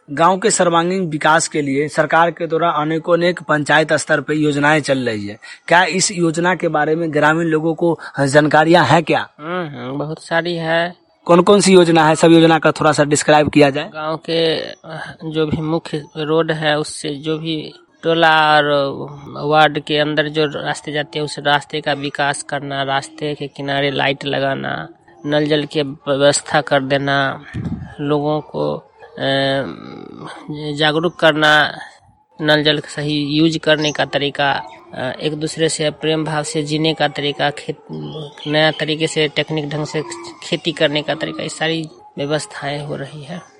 गांव के सर्वांगीण विकास के लिए सरकार के द्वारा अनेक पंचायत स्तर पर योजनाएं चल रही है। क्या इस योजना के बारे में ग्रामीण लोगों को जानकारियां है क्या? बहुत सारी है। कौन कौन सी योजना है? सब योजना का थोड़ा सा डिस्क्राइब किया जाए। गांव के जो भी मुख्य रोड है उससे जो भी टोला और वार्ड के अंदर जो रास्ते जाते हैं उस रास्ते का विकास करना, रास्ते के किनारे लाइट लगाना, नल जल की व्यवस्था कर देना, लोगों को जागरूक करना, नल जल सही यूज करने का तरीका, एक दूसरे से प्रेम भाव से जीने का तरीका, नया तरीके से टेक्निक ढंग से खेती करने का तरीका, ये सारी व्यवस्थाएं हो रही है।